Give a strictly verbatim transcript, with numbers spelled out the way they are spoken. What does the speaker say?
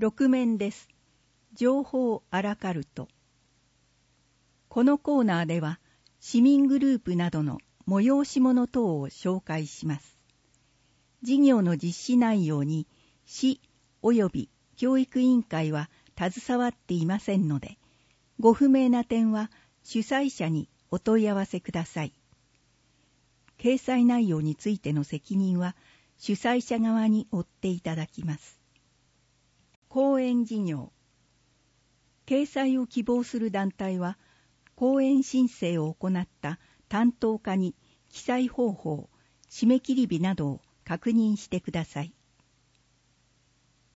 ろく面です。情報アラカルト。このコーナーでは市民グループなどの催し物等を紹介します。事業の実施内容に市及び教育委員会は携わっていませんので、ご不明な点は主催者にお問い合わせください。掲載内容についての責任は主催者側に負っていただきます。講演事業。掲載を希望する団体は、講演申請を行った担当課に記載方法、締め切り日などを確認してください。